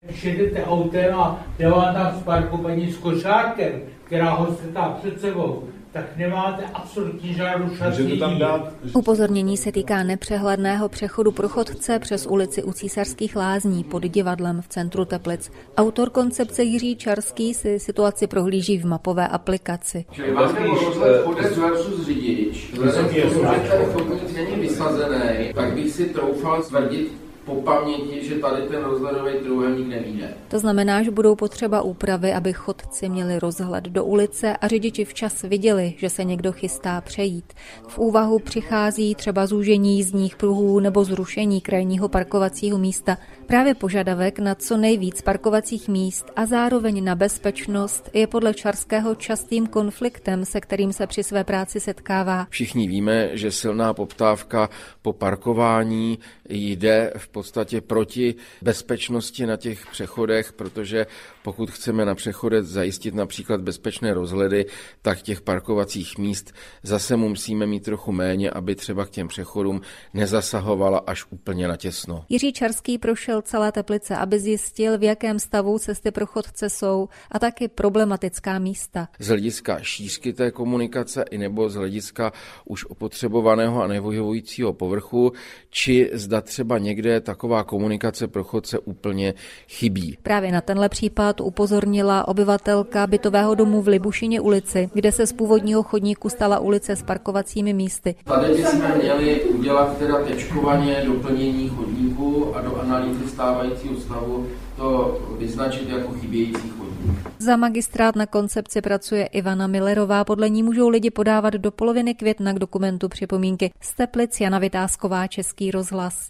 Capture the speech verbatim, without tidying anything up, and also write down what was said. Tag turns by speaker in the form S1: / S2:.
S1: Když jedete autem a jde vám tam z parku paní s košárkem, která ho strtá před sebou, tak nemáte absolutně žádnou šanci.
S2: Upozornění se týká nepřehledného přechodu pro chodce přes ulici u Císařských lázní pod divadlem v centru Teplic. Autor koncepce Jiří Čarský si situaci prohlíží v mapové aplikaci.
S3: Čili vám jde o rozhled podest versus řidič. Vzhledem k tomu, že ten chodník není vysazený, tak bych si troufal tvrdit po paměti, že tady ten rozhledový trojúhelník nevyjde.
S2: To znamená, že budou potřeba úpravy, aby chodci měli rozhled do ulice a řidiči včas viděli, že se někdo chystá přejít. V úvahu přichází třeba zúžení jízdních pruhů nebo zrušení krajního parkovacího místa. Právě požadavek na co nejvíc parkovacích míst a zároveň na bezpečnost je podle Čarského častým konfliktem, se kterým se při své práci setkává.
S4: Všichni víme, že silná poptávka po parkování jde v podstatě proti bezpečnosti na těch přechodech, protože pokud chceme na přechodech zajistit například bezpečné rozhledy, tak těch parkovacích míst zase musíme mít trochu méně, aby třeba k těm přechodům nezasahovala až úplně na těsno.
S2: Jiří Čarský prošel celé Teplice, aby zjistil, v jakém stavu cesty pro chodce jsou a taky problematická místa.
S4: Z hlediska šířky té komunikace i nebo z hlediska už opotřebovaného a nevyhovujícího povrchu, či zda třeba někde taková komunikace pro chodce úplně chybí.
S2: Právě na tenhle případ upozornila obyvatelka bytového domu v Libušině ulici, kde se z původního chodníku stala ulice s parkovacími místy.
S3: Tady bychom měli udělat teda tečkovaně doplnění chodníku a do analýzy stávajícího stavu to vyznačit jako chybějící chodník.
S2: Za magistrát na koncepci pracuje Ivana Millerová, podle ní můžou lidi podávat do poloviny května k dokumentu připomínky. Z Teplic Jana Vytázková, Český rozhlas.